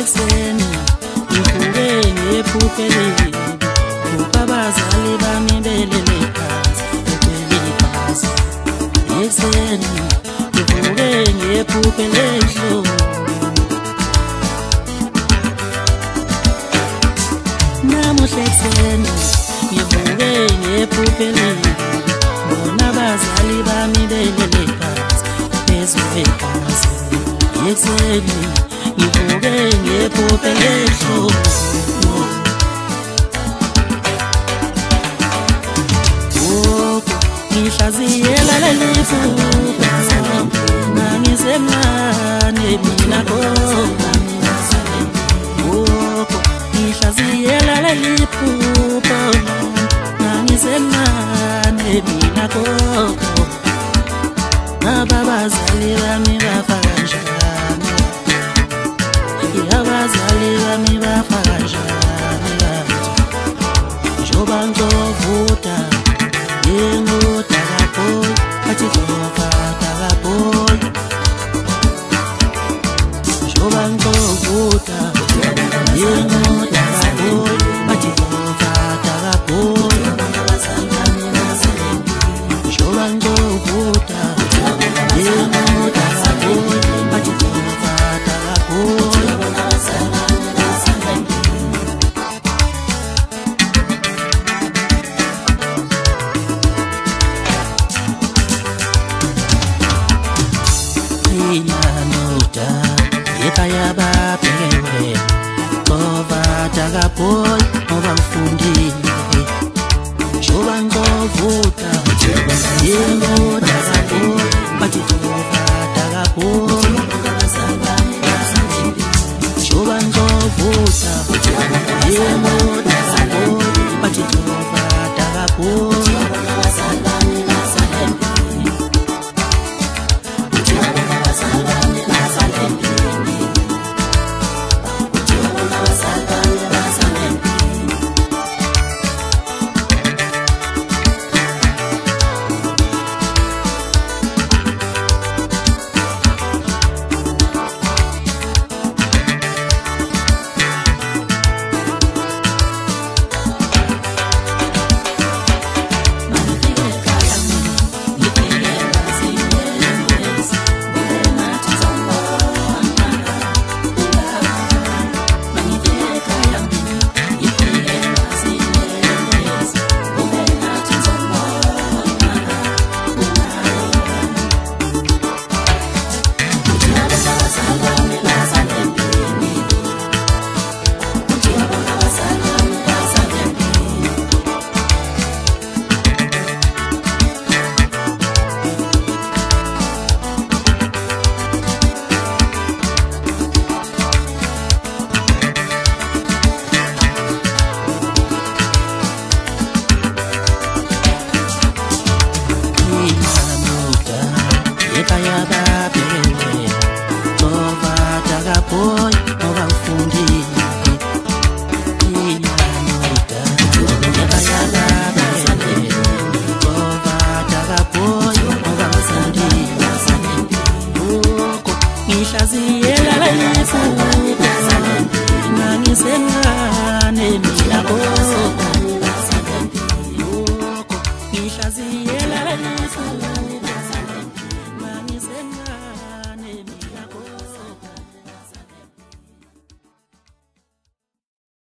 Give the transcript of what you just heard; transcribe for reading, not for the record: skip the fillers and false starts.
ekuseni ngivuke ngephuphelele abazali bami belele phansi begcwele ibhasi. Ekuseni ngivuke ngephuphelele namuhla ekuseni ngivuke ngephuphelele bona abazali bami belele phansi phezu kwebhasi. Ekuseni ngivuke ngephuphelele ngihlaziyela leli phupho nangisemncane mina gogo. Ngihlaziyela leli phupho nangisemncane mina gogo. Abazali bami bafa kanjani, abazali bami bafa kanjani, njoba ngizovuta yengoda kaboy athi ngizofata kaboy. Njoba ngizovuta yengoda kaboy athi ngizofata kaboy. Njoba ngizovuta yengoda kaboy athi ngizofata kaboy. Ekhaya babhekewe ngizovata kaboy ngoba ngifundile. Njoba ngizovuta yengoda kaboy bathi ngizovata kaboy. Njoba ngizovuta yengoda kaboy bathi ngizovata kaboy. Ekhaya babhekewe ngizovata kaboy ngoba ngifundile. Ekhaya babhekewe ngizovata kaboy ngoba ngifundile. Ngihlaziyela leli phupho nangisemncane mina gogo.